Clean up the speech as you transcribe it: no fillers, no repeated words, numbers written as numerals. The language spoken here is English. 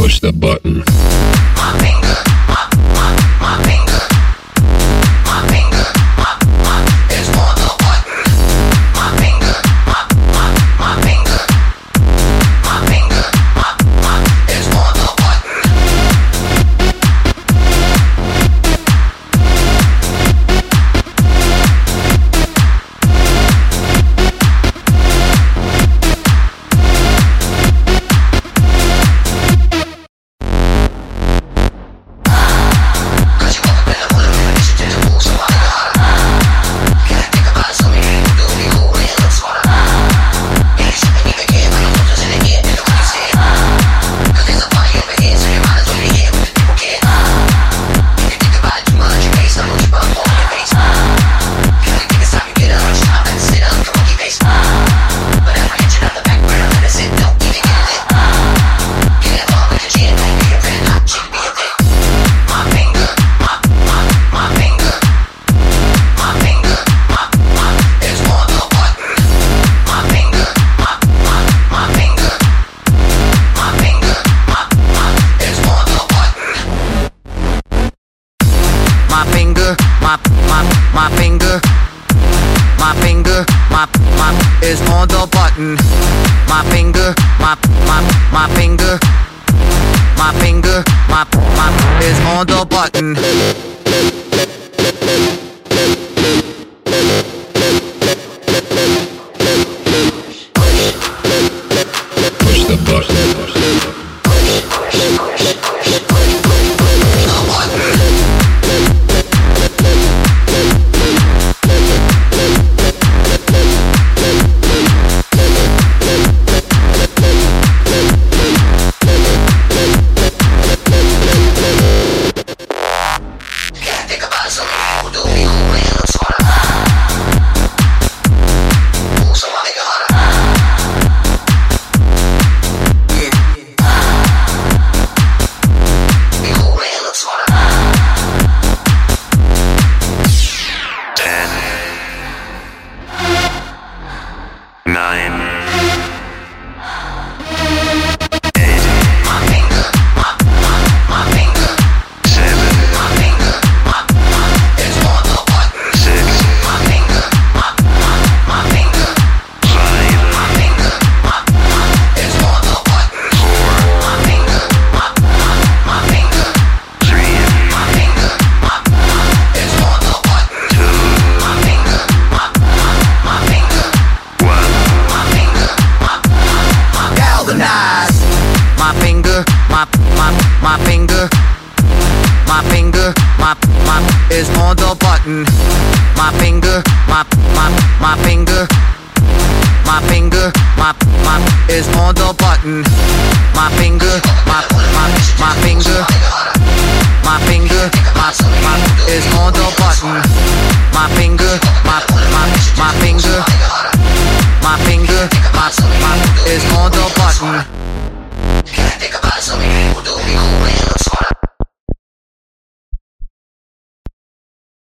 Push the button. My finger, my finger, my finger, my is on the button. My finger, my finger, my finger, my is on the button. My finger, my finger, my is on the button. My finger, my finger, my finger, my is on the button. Push the button. My finger, my finger, my is on the button. My finger, my finger, my finger, my is on the button. My finger, my finger, my finger.